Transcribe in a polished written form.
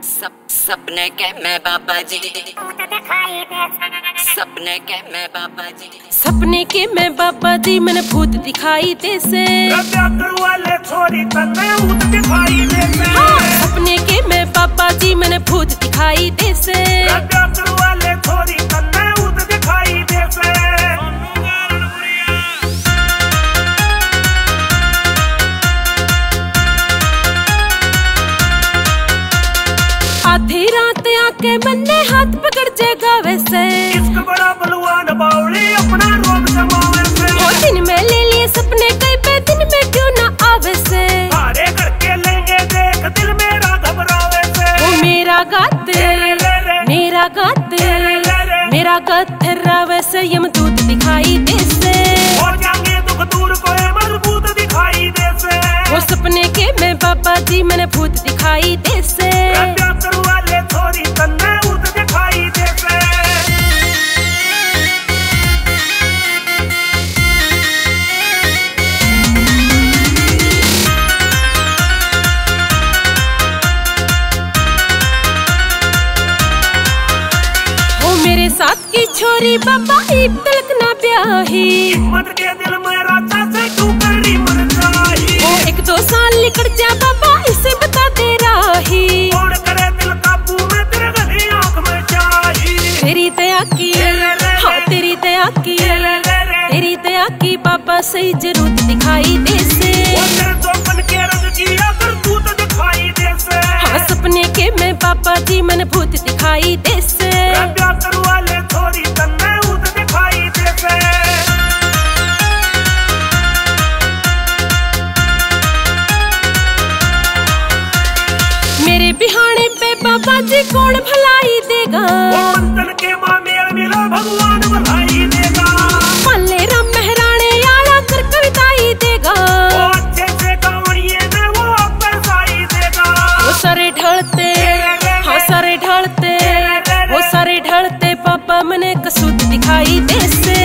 सपने के मैं बाबा जी, सपने के मैं बाबा जी, सपने के मैं बाबा जी मैंने भूत दिखाई दे से। वाले छोरी तन्ने भूत दिखाई दे से। सपने के मैं बाबा जी मैंने भूत दिखाई दे से। वाले छोरी तन्ने भूत दिखाई दे से। आधी रात आके मन्ने हाथ पकड़ जाएगा वैसे। इसका बड़ा बलवान बावली अपना रोग जमावे से। वो दिन में ले लिए सपने कई पे दिन में क्यों ना आवे से। सारे करके लेंगे देख दिल मेरा घबरावे से। वो मेरा गाते मेरा गाते रावे से यमदूत दिखाई दे से। हो जाएंगे दुख दूर कोई मजबूत दिखाई दे से। वो सपने के मैं बाबा जी मैंने भूत दिखाई दे से। वाले छोरी तन्ने भूत दिखाई दे से। मेरे साथ की छोरी बाबा ईब तलक ना ब्याही। हिम्मत के दिल में राजा से तू करी मर जाही। वो 1-2 साल निकल जा बाबा इसे बता दे राही। कौन करे दिल काबू में तेरे गली आँख में चाही। तेरी दया की हाँ तेरी दया की तेरी दया की बाबा सही जरूरत दिखाई दे से। के रंग की अगर भूत दिखाई दे से। हाँ सपने के मैं बाबा जी मैंने भूत दिखाई दे से। वाले छोरी तन्ने भूत दिखाई दे से। मेरे बिहाने पे बाबा जी कौन भलाई देगा। मंथन के माँ मेरा मिला भगवान भलाई देगा। पल्ले राम मेहराने आला कर कविताई देगा। अच्छे से गावड़िए में वो पैसाई देगा। वो सारे ढलते हाँ सारे ढलते वो सारे ढलते पापा मैंने कसूत दिखाई दे से।